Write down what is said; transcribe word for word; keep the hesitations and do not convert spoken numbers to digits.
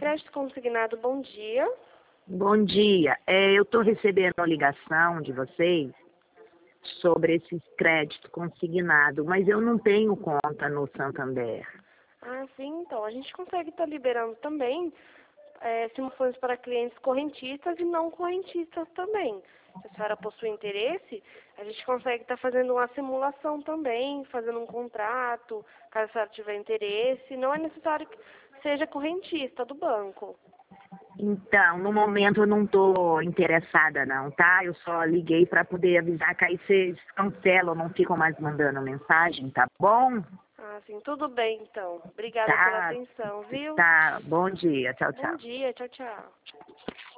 Crédito Consignado, bom dia. Bom dia. É, eu estou recebendo uma ligação de vocês sobre esse crédito consignado, mas eu não tenho conta no Santander. Ah, sim, então. A gente consegue estar liberando também é, simulações para clientes correntistas e não correntistas também. Se a senhora possui interesse, a gente consegue estar fazendo uma simulação também, fazendo um contrato, caso a senhora tiver interesse. Não é necessário que seja correntista do banco. Então, no momento eu não estou interessada não, tá? Eu só liguei para poder avisar que aí vocês cancelam, não ficam mais mandando mensagem, tá bom? Ah, sim, tudo bem, então. Obrigada pela Tá, atenção, viu? tá. Bom dia. Tchau, Bom tchau. dia, tchau, tchau.